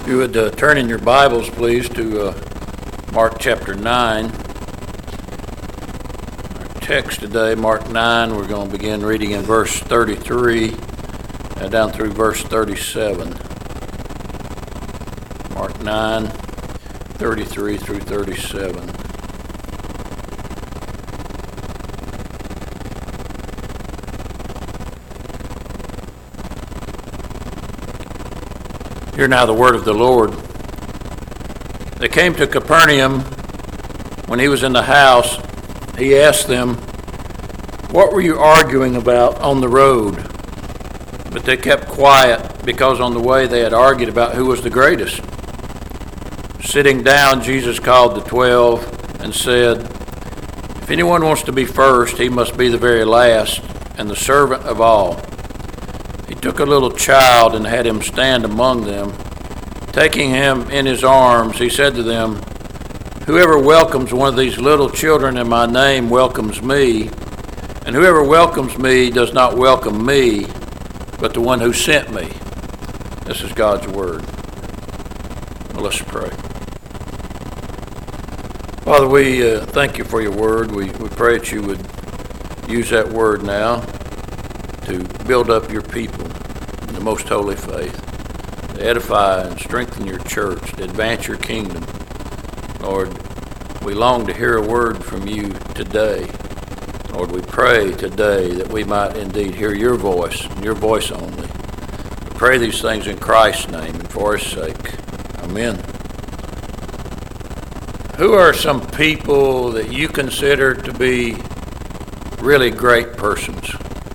If you would turn in your Bibles, please, to Mark chapter 9. Our text today, Mark 9, we're going to begin reading in verse 33 down through verse 37. Mark 9, 33 through 37. Hear now the word of the Lord. They came to Capernaum. When he was in the house, he asked them, "What were you arguing about on the road?" But they kept quiet, because on the way they had argued about who was the greatest. Sitting down, Jesus called the 12 and said, "If anyone wants to be first, he must be the very last and the servant of all." He took a little child and had him stand among them. Taking him in his arms, he said to them, "Whoever welcomes one of these little children in my name welcomes me, and whoever welcomes me does not welcome me, but the one who sent me." This is God's word. Well, let's pray. Father, we thank you for your word. We pray that you would use that word now to build up your people in the most holy faith, to edify and strengthen your church, to advance your kingdom. Lord, we long to hear a word from you today. Lord, we pray today that we might indeed hear your voice, and your voice only. We pray these things in Christ's name and for his sake. Amen. Who are some people that you consider to be really great persons?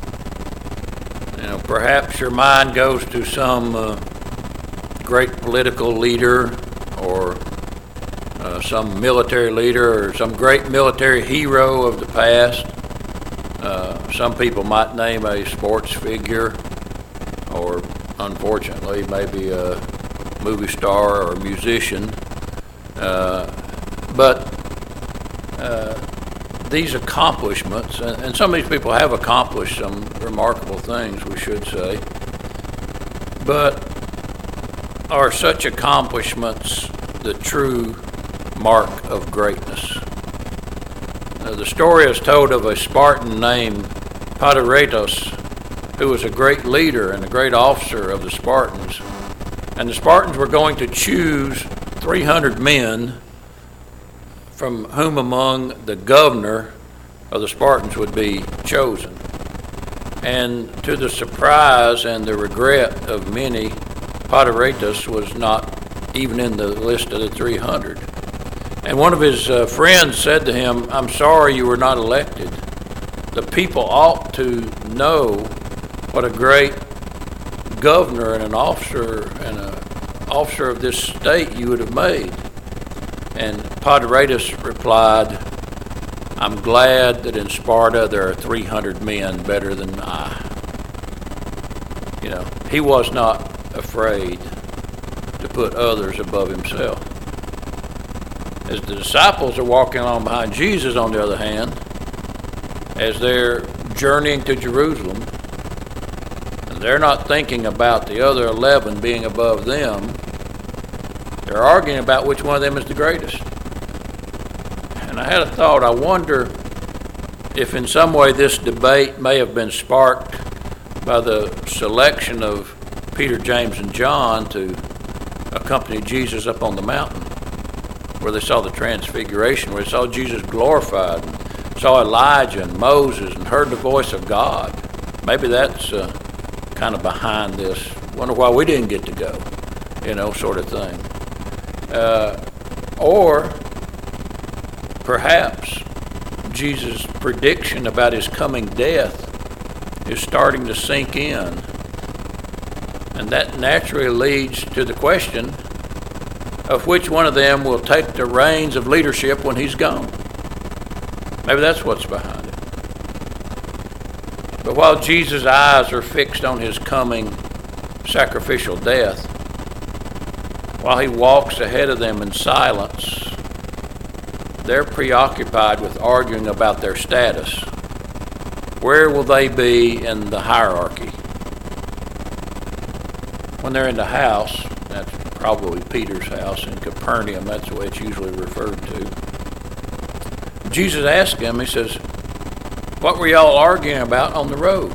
Perhaps your mind goes to some great political leader, or some military leader, or some great military hero of the past. Some people might name a sports figure, or unfortunately maybe a movie star or musician. But these accomplishments, and some of these people have accomplished some remarkable things, we should say, but are such accomplishments the true mark of greatness? The story is told of a Spartan named Patroclus, who was a great leader and a great officer of the Spartans. And the Spartans were going to choose 300 men from whom among the governor of the Spartans would be chosen. And to the surprise and the regret of many, Patroclus was not even in the list of the 300. And one of his friends said to him, "I'm sorry you were not elected. The people ought to know what a great governor and an officer of this state you would have made." And Patroclus replied, "I'm glad that in Sparta there are 300 men better than I." He was not afraid to put others above himself. As the disciples are walking along behind Jesus, on the other hand, as they're journeying to Jerusalem, and they're not thinking about the other 11 being above them. They're arguing about which one of them is the greatest. And I had a thought. I wonder if in some way this debate may have been sparked by the selection of Peter, James, and John to accompany Jesus up on the mountain, where they saw the transfiguration, where they saw Jesus glorified, and saw Elijah and Moses, and heard the voice of God. Maybe that's kind of behind this. Wonder why we didn't get to go, sort of thing. Or perhaps Jesus' prediction about his coming death is starting to sink in. And that naturally leads to the question of which one of them will take the reins of leadership when he's gone. Maybe that's what's behind it. But while Jesus' eyes are fixed on his coming sacrificial death, while he walks ahead of them in silence, they're preoccupied with arguing about their status. Where will they be in the hierarchy? When they're in the house, that's probably Peter's house in Capernaum. That's the way it's usually referred to. Jesus asked him, he says, "What were y'all arguing about on the road?"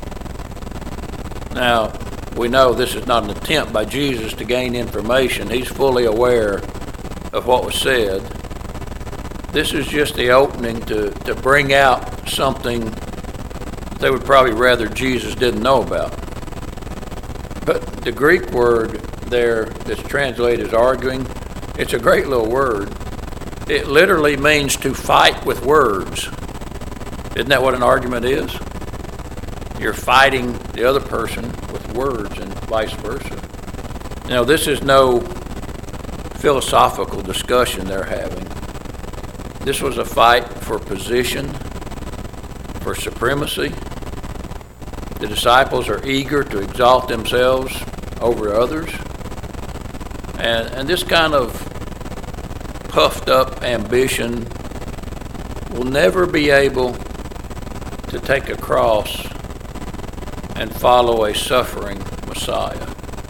Now, we know this is not an attempt by Jesus to gain information. He's fully aware of what was said. This is just the opening to bring out something they would probably rather Jesus didn't know about. But the Greek word there that's translated as arguing, it's a great little word. It literally means to fight with words. Isn't that what an argument is? You're fighting the other person with words and vice versa. Now, this is no philosophical discussion they're having. This was a fight for position, for supremacy. The disciples are eager to exalt themselves over others. And this kind of puffed up ambition will never be able to take a cross and follow a suffering Messiah.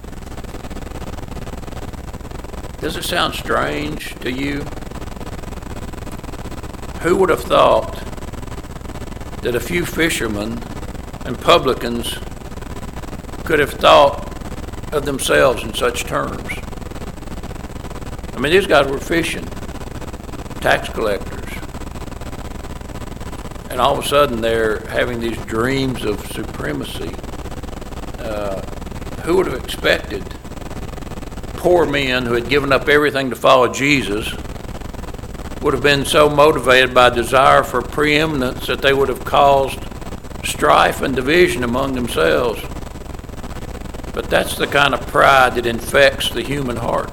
Does it sound strange to you? Who would have thought that a few fishermen and publicans could have thought of themselves in such terms? I mean, these guys were fishing, tax collectors, and all of a sudden they're having these dreams of supremacy. Who would have expected poor men who had given up everything to follow Jesus would have been so motivated by desire for preeminence that they would have caused strife and division among themselves? But that's the kind of pride that infects the human heart.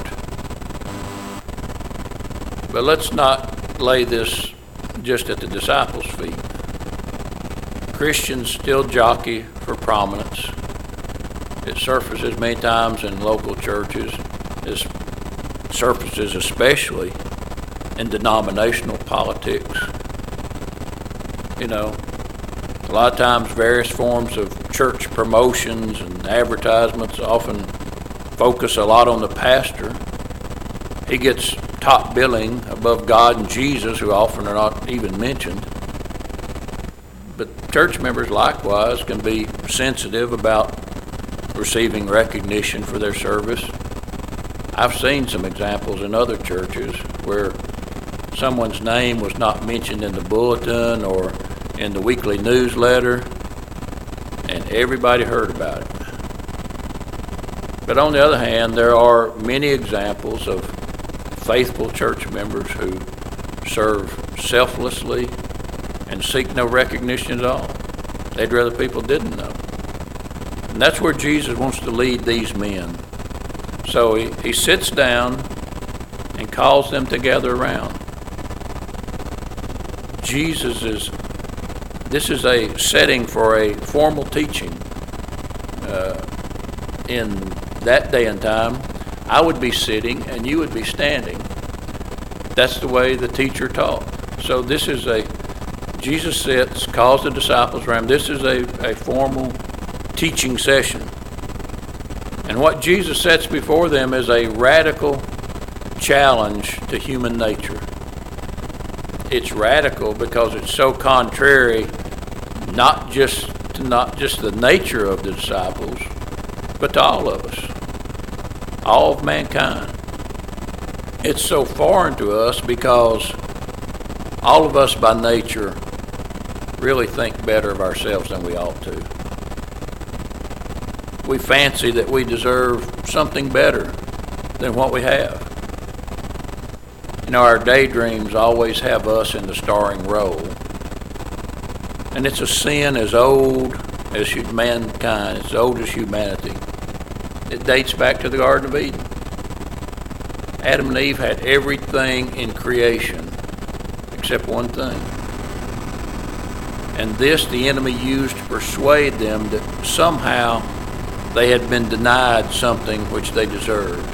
But let's not lay this just at the disciples' feet. Christians still jockey for prominence. It surfaces many times in local churches. It surfaces especially in denominational politics. You know, a lot of times various forms of church promotions and advertisements often focus a lot on the pastor. He gets top billing above God and Jesus, who often are not even mentioned. But church members likewise can be sensitive about receiving recognition for their service. I've seen some examples in other churches where someone's name was not mentioned in the bulletin or in the weekly newsletter, and everybody heard about it. But on the other hand, there are many examples of faithful church members who serve selflessly and seek no recognition at all. They'd rather people didn't know. And that's where Jesus wants to lead these men. So he sits down and calls them together around. This is a setting for a formal teaching. In that day and time, I would be sitting and you would be standing. That's the way the teacher taught. So Jesus sits, calls the disciples around. This is a formal teaching session. And what Jesus sets before them is a radical challenge to human nature. It's radical because it's so contrary not just the nature of the disciples, but to all of us, all of mankind. It's so foreign to us because all of us by nature really think better of ourselves than we ought to. We fancy that we deserve something better than what we have. You know, our daydreams always have us in the starring role. And it's a sin as old as mankind, as old as humanity. It dates back to the Garden of Eden. Adam and Eve had everything in creation except one thing. And this the enemy used to persuade them that somehow they had been denied something which they deserved.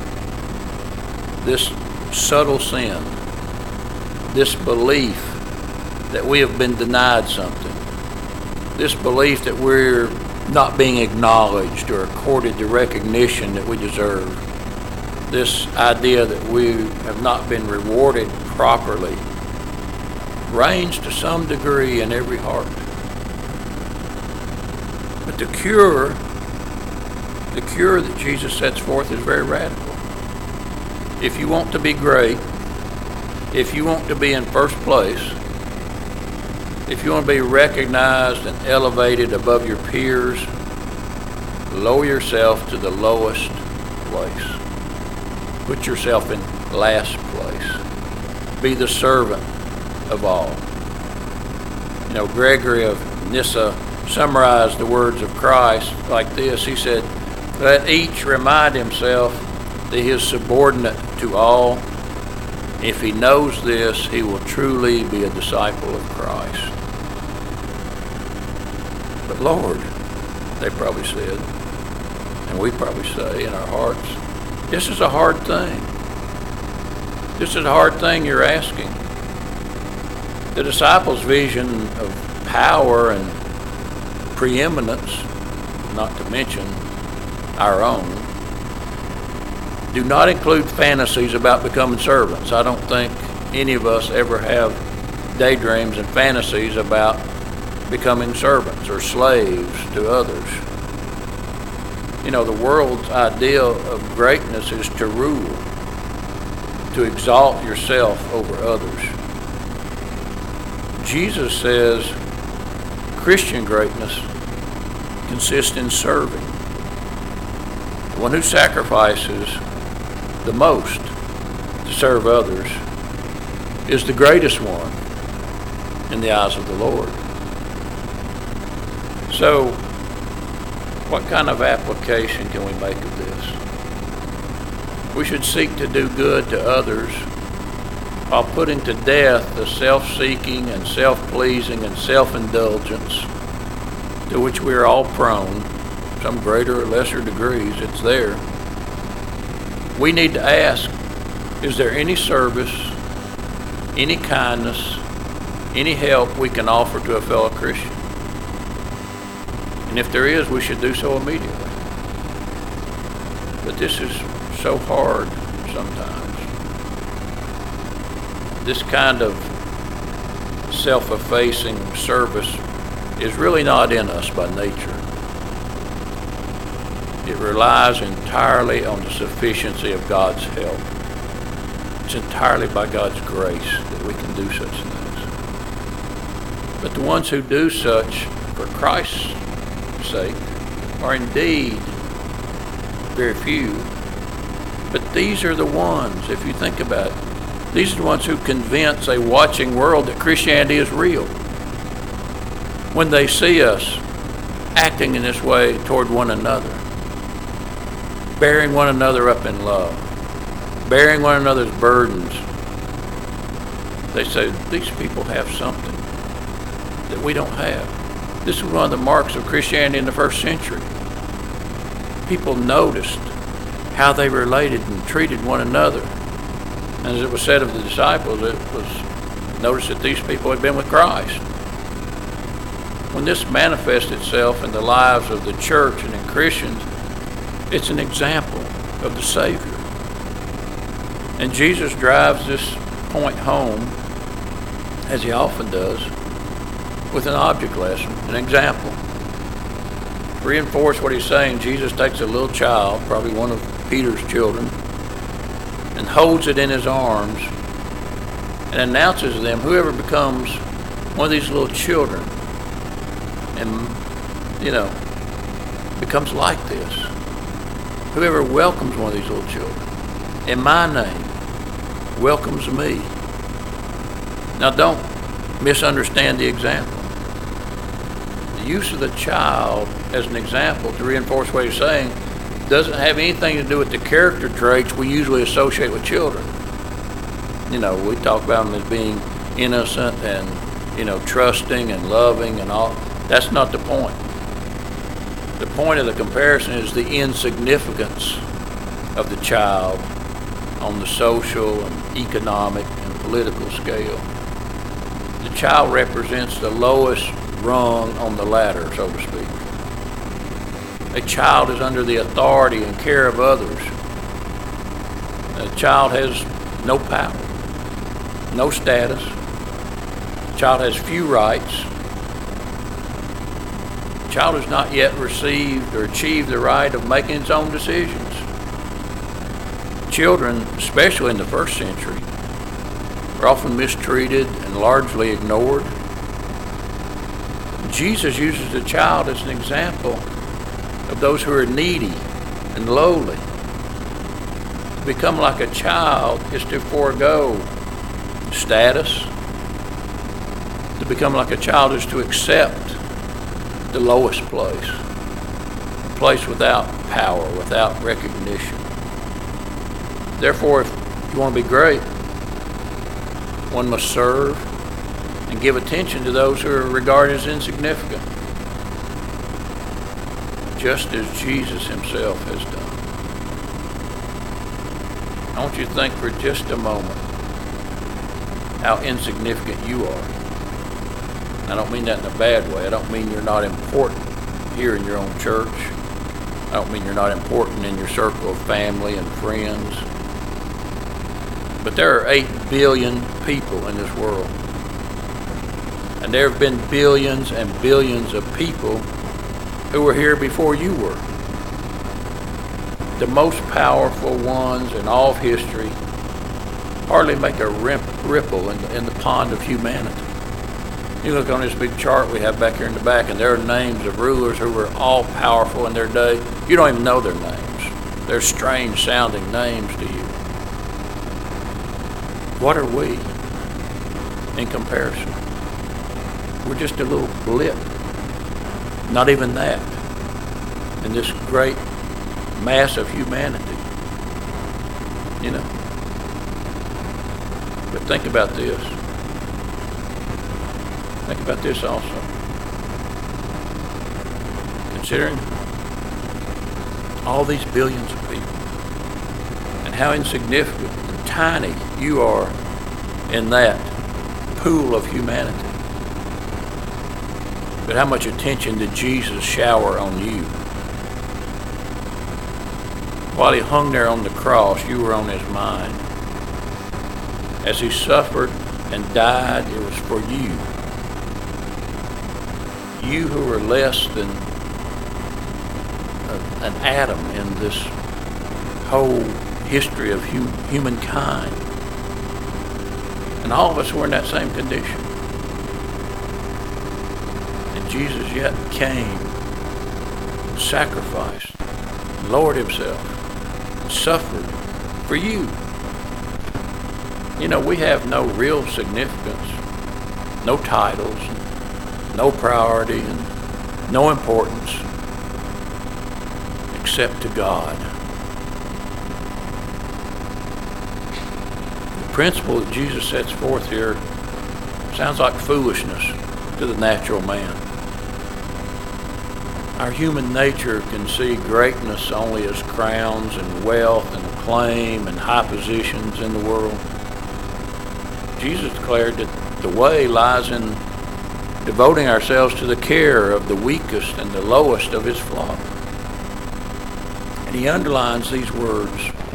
This subtle sin, this belief that we have been denied something, this belief that we're not being acknowledged or accorded the recognition that we deserve. this idea that we have not been rewarded properly reigns to some degree in every heart. But the cure that Jesus sets forth is very radical. If you want to be great, if you want to be in first place, if you want to be recognized and elevated above your peers, lower yourself to the lowest place. Put yourself in last place. Be the servant of all. Gregory of Nyssa summarized the words of Christ like this. He said, "Let each remind himself that he is subordinate to all. If he knows this, he will truly be a disciple of Christ." But Lord, they probably said, and we probably say in our hearts, this is a hard thing. This is a hard thing you're asking. The disciples' vision of power and preeminence, not to mention our own, do not include fantasies about becoming servants. I don't think any of us ever have daydreams and fantasies about becoming servants or slaves to others. The world's ideal of greatness is to rule, to exalt yourself over others. Jesus says Christian greatness consists in serving. The one who sacrifices the most to serve others is the greatest one in the eyes of the Lord. So, what kind of application can we make of this? We should seek to do good to others while putting to death the self-seeking and self-pleasing and self-indulgence to which we are all prone, some greater or lesser degrees. It's there. We need to ask, is there any service, any kindness, any help we can offer to a fellow Christian? And if there is, we should do so immediately. But this is so hard sometimes. This kind of self-effacing service is really not in us by nature. It relies entirely on the sufficiency of God's help. It's entirely by God's grace that we can do such things. But the ones who do such for Christ's sake are indeed very few. But these are the ones, if you think about it, these are the ones who convince a watching world that Christianity is real. When they see us acting in this way toward one another, bearing one another up in love, bearing one another's burdens, they say, these people have something that we don't have. This is one of the marks of Christianity in the first century. People noticed how they related and treated one another. And as it was said of the disciples, it was noticed that these people had been with Christ. When this manifests itself in the lives of the church and in Christians, it's an example of the Savior. And Jesus drives this point home, as he often does, with an object lesson, an example. To reinforce what he's saying, Jesus takes a little child, probably one of Peter's children, and holds it in his arms and announces to them, whoever becomes one of these little children and, becomes like this, whoever welcomes one of these little children in my name welcomes me. Now don't misunderstand the example. The use of the child as an example to reinforce what he's saying doesn't have anything to do with the character traits we usually associate with children. We talk about them as being innocent and, trusting and loving and all. That's not the point. The point of the comparison is the insignificance of the child on the social and economic and political scale. The child represents the lowest rung on the ladder, so to speak. A child is under the authority and care of others. A child has no power, no status. A child has few rights. A child has not yet received or achieved the right of making its own decisions. Children, especially in the first century, are often mistreated and largely ignored. Jesus uses the child as an example of those who are needy and lowly. To become like a child is to forego status. To become like a child is to accept the lowest place, a place without power, without recognition. Therefore, if you want to be great, one must serve and give attention to those who are regarded as insignificant, just as Jesus himself has done. I want you to think for just a moment how insignificant you are. I don't mean that in a bad way. I don't mean you're not important here in your own church. I don't mean you're not important in your circle of family and friends. But there are 8 billion people in this world. And there have been billions and billions of people who were here before you were. The most powerful ones in all of history hardly make a ripple in the pond of humanity. You look on this big chart we have back here in the back, and there are names of rulers who were all powerful in their day. You don't even know their names. They're strange sounding names to you. What are we in comparison? We're just a little blip. Not even that. In this great mass of humanity. You know. But think about this. Think about this also. Considering all these billions of people and how insignificant and tiny you are in that pool of humanity. But how much attention did Jesus shower on you? While he hung there on the cross, you were on his mind. As he suffered and died, it was for you. You who were less than an atom in this whole history of humankind. And all of us were in that same condition. And Jesus yet came, sacrificed, lowered himself, and suffered for you. You know, we have no real significance, no titles, no priority, and no importance except to God. The principle that Jesus sets forth here sounds like foolishness to the natural man. Our human nature can see greatness only as crowns and wealth and acclaim and high positions in the world. Jesus declared that the way lies in devoting ourselves to the care of the weakest and the lowest of his flock. And he underlines these words.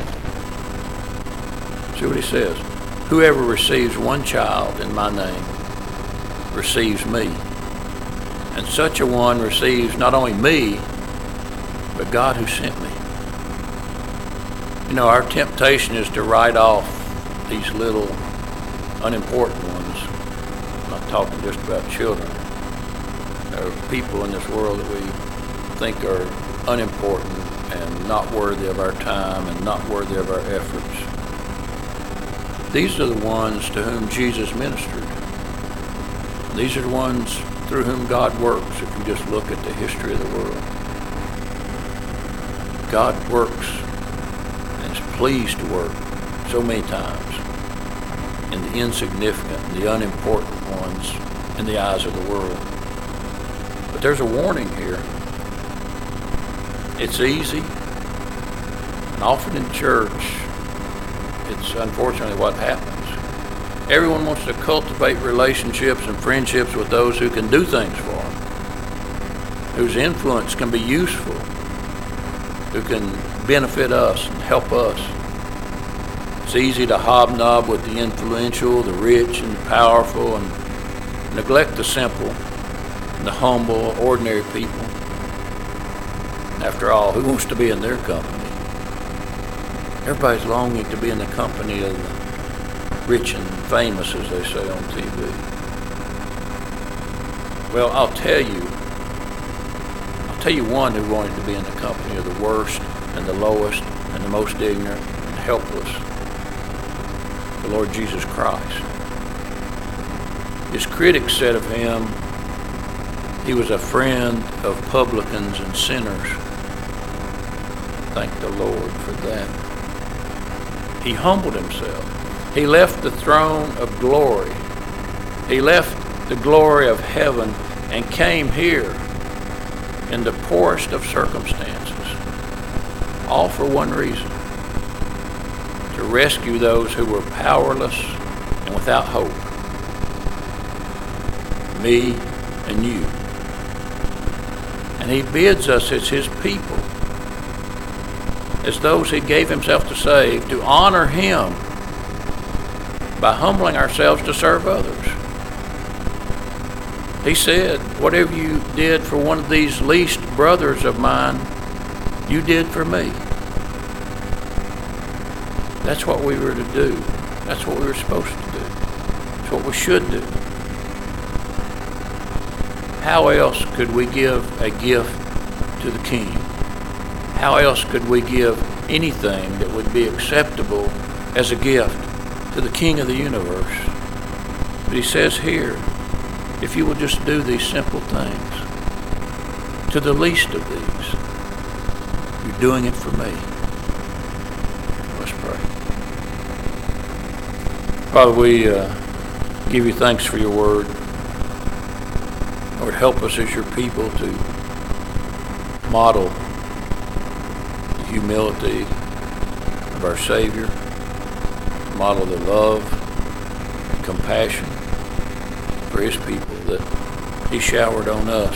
See what he says. Whoever receives one child in my name receives me. And such a one receives not only me, but God who sent me. You know, our temptation is to write off these little unimportant ones. I'm not talking just about children. There are people in this world that we think are unimportant and not worthy of our time and not worthy of our efforts. These are the ones to whom Jesus ministered. These are the ones through whom God works, if you just look at the history of the world. God works and is pleased to work so many times in the insignificant and the unimportant ones in the eyes of the world. But there's a warning here. It's easy, and often in church, it's unfortunately what happens. Everyone wants to cultivate relationships and friendships with those who can do things for them, whose influence can be useful, who can benefit us and help us. It's easy to hobnob with the influential, the rich, and the powerful, and neglect the simple, and the humble, ordinary people. After all, who wants to be in their company? Everybody's longing to be in the company of the rich and famous, as they say on TV. Well, I'll tell you one who wanted to be in the company of the worst and the lowest and the most ignorant and helpless, the Lord Jesus Christ. His critics said of him, he was a friend of publicans and sinners. Thank the Lord for that. He humbled himself. He left the throne of glory. He left the glory of heaven and came here in the poorest of circumstances, all for one reason: to rescue those who were powerless and without hope. Me and you. And he bids us as his people, as those he gave himself to save, to honor him by humbling ourselves to serve others. He said, whatever you did for one of these least brothers of mine, you did for me. That's what we were to do. That's what we were supposed to do. That's what we should do. How else could we give a gift to the King? How else could we give anything that would be acceptable as a gift to the King of the universe? But he says here, if you will just do these simple things, to the least of these, you're doing it for me. Let's pray. Father, we give you thanks for your word. Lord, help us as your people to model the humility of our Savior, model the love and compassion for his people that he showered on us.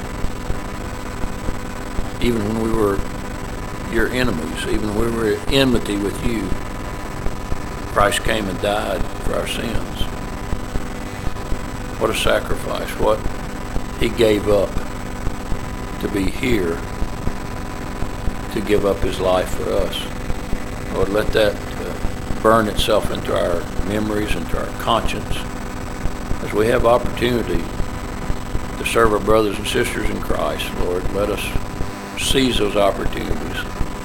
Even when we were your enemies, even when we were at enmity with you, Christ came and died for our sins. What a sacrifice. What he gave up to be here, to give up his life for us. Lord, let that burn itself into our memories, into our conscience, as we have opportunity to serve our brothers and sisters in Christ. Lord, let us seize those opportunities,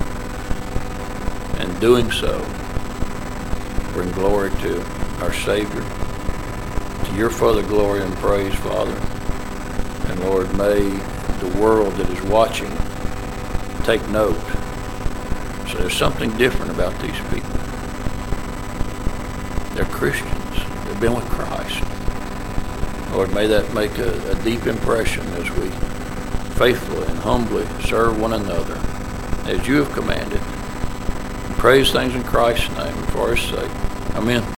and doing so, bring glory to our Savior, to your further glory and praise, Father. And Lord, may the world that is watching take note. So there's something different about these people. They're Christians. They've been with Christ. Lord, may that make a deep impression as we faithfully and humbly serve one another as you have commanded. And praise things in Christ's name and for his sake. Amen.